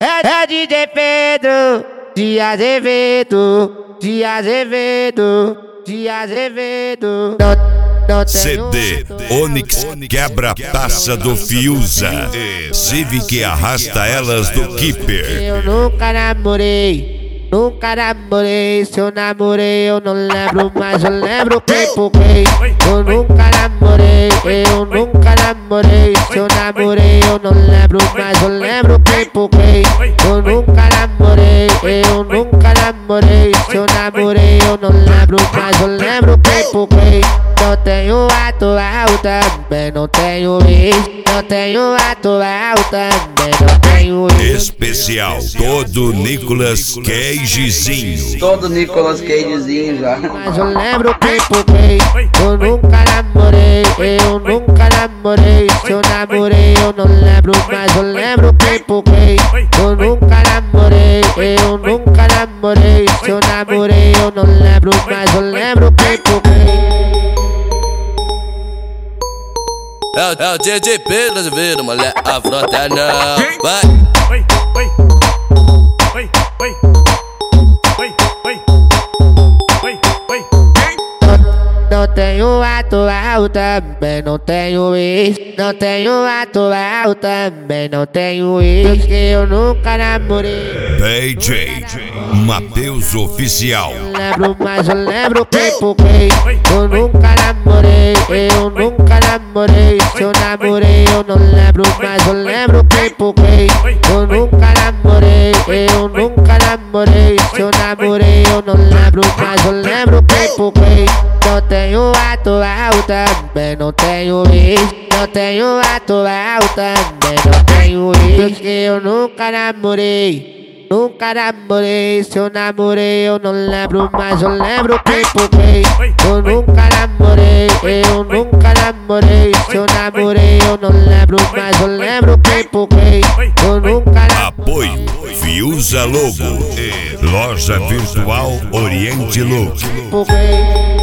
É DJ Pedro de Azevedo, de Azevedo, de Azevedo. CD Onyx quebra a taça do Fiuza. Civic arrasta elas do Keeper. Eu nunca namorei, nunca namorei. Se eu namorei eu não lembro, mas eu lembro quem por quem. Eu nunca namorei, eu nunca namorei. Se eu namorei eu não lembro, mas eu lembro quem por quem. Eu nunca namorei, eu nunca namorei. Se eu namorei eu não lembro, mas eu lembro quem por quem. Não tenho atual, também não tenho ex. Não tenho atual, também não tenho ex. Especial todo Nicolas Cagezinho. Todo Nicolas Cagezinho já. Mas eu lembro quem por quem. Eu nunca namorei, eu nunca namorei. Se eu namorei eu não lembro, mas eu lembro quem por quem. Eu nunca namorei, eu nunca namorei. Se eu namorei eu não lembro, mas eu lembro quem por quem. É o DJ Pedro Azevedo, mulher, a frota não vai. Não tenho atual, também não tenho ex. Não tenho atual, também não tenho ex. Porque eu nunca namorei. DJ Matheus Oficial. Eu lembro, mas eu lembro quem por quem. Eu nunca namorei, eu nunca namorei. Se eu namorei eu não lembro, mas eu lembro quem por quem. Eu nunca namorei, eu nunca namorei. Se eu namorei eu não lembro, mas eu lembro quem por quem. Não tenho atual, também não tenho ex. Não tenho atual, também não tenho ex. Porque eu nunca namorei, nunca namorei. Se eu namorei eu não lembro, mas eu lembro quem por quem. Eu nunca namorei, eu nunca namorei. Se eu namorei eu não lembro, mas eu lembro quem por quem. Eu nunca namorei. Apoio Fiuza Logo. Loja Virtual Oriente Look. Por quem.